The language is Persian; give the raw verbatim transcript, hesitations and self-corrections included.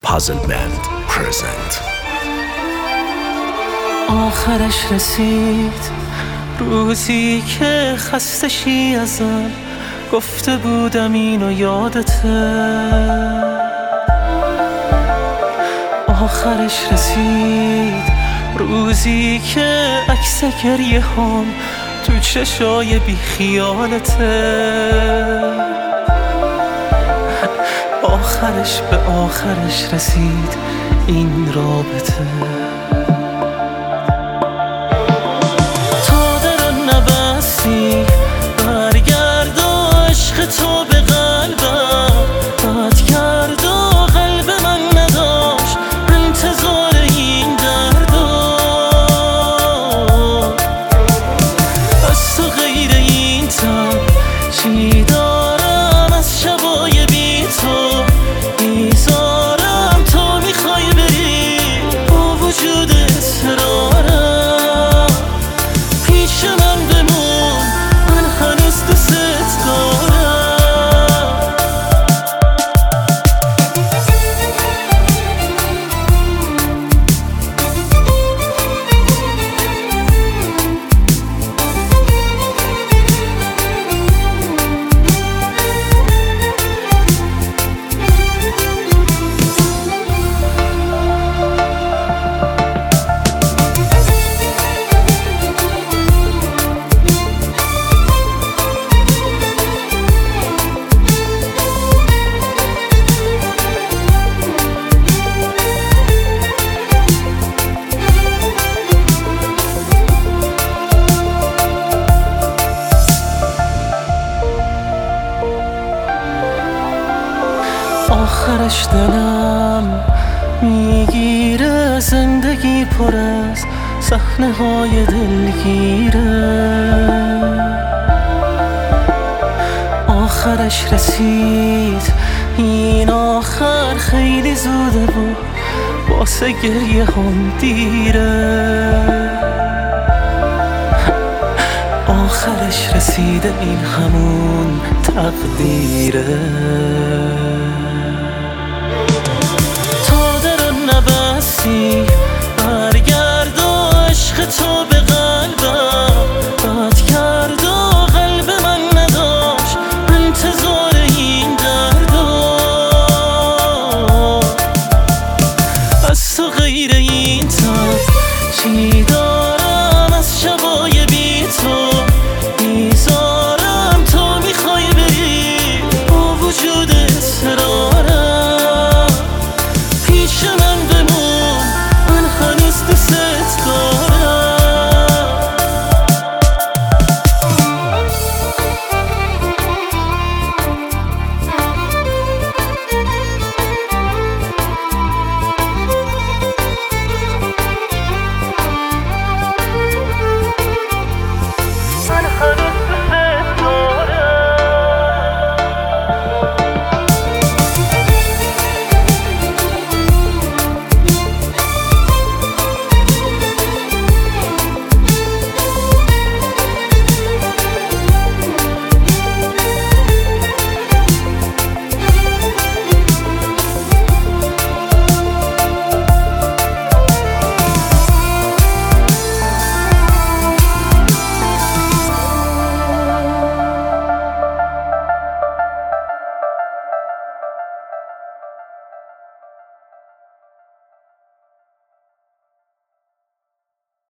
Puzzle Band present. آخرش رسید روزی که خسته شی ازم، گفته بودم اینو یادته. آخرش رسید روزی که عکس گریه هم تو چشای بی خیالته. آخرش به آخرش رسید این رابطه. تا درم نبستی برگرد و عشق تو به قلبم بد کرد و قلب من نداشت انتظار این دردا. از تو غیر این تن چی دارم از شبای بی تو میذارم تا میخوای بری با وجود اصرارم پیش من بمون، من هنوز دوست دارم. آخرش دلم میگیره، زندگی پر از صحنه های دلگیره. آخرش رسید این آخر خیلی زوده و واسه گریه هم دیره. آخرش رسیده این همون تقدیره.